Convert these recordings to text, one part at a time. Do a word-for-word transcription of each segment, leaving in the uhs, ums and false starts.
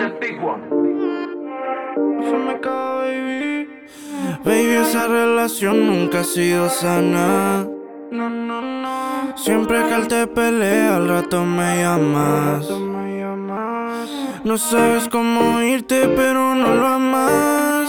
baby. Baby, esa relación nunca ha sido sana. No, no, no. Siempre que él te pelea, al rato me llamas. No sabes cómo irte, pero no lo amas.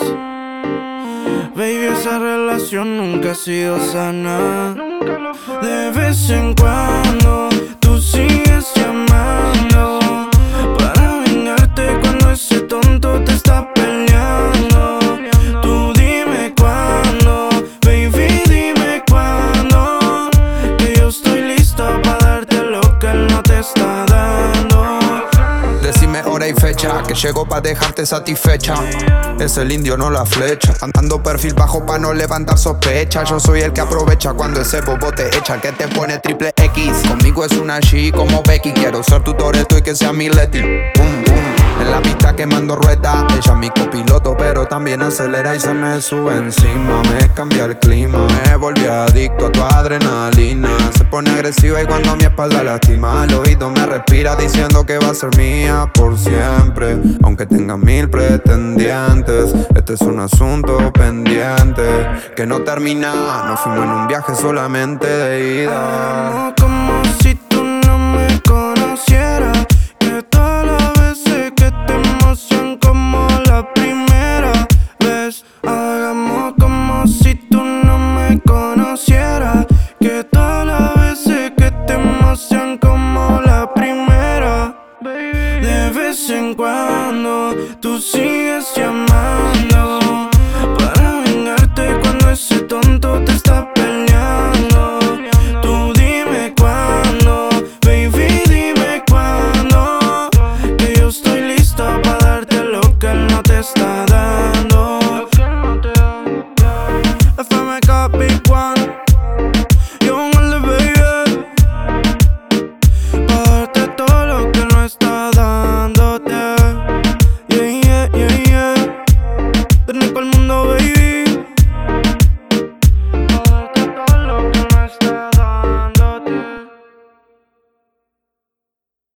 Baby, esa relación nunca ha sido sana. De vez en cuando tú sigues llamando para vengarte cuando ese tonto te está peleando. Tú dime cuándo, baby, dime cuándo, que yo estoy listo para darte lo que él no te está dando. Decime hora y fecha, que llego pa' dejarte satisfecha. Es el indio, no la flecha. Andando perfil bajo pa' no levantar sospecha. Yo soy el que aprovecha cuando ese bobo te echa, el que te pone triple X. Conmigo es una G como Becky. Quiero ser tu Toretto y que sea mi Leti. Boom, boom. En la pista quemando rueda. Ella es mi copiloto, pero también acelera y se me sube encima. Me cambia el clima, me volví adicto a tu adrenalina. Se pone agresiva y cuando mi espalda lastima, al oído me respira diciendo que va a ser mía por siempre. Aunque tenga mil pretendientes, este es un asunto pendiente que no termina. Nos fuimos en un viaje solamente de ida. Hagamos como si tú no me conocieras, que todas las veces que te emocionan como la primera vez. Hagamos como si tú no me conocieras, que todas las veces que te emocionan como la primera. De vez en cuando tú sigues llamando para vengarte cuando ese tonto te está peleando. Tú dime cuándo, baby, dime cuándo, que yo estoy listo para darte lo que él no te está dando.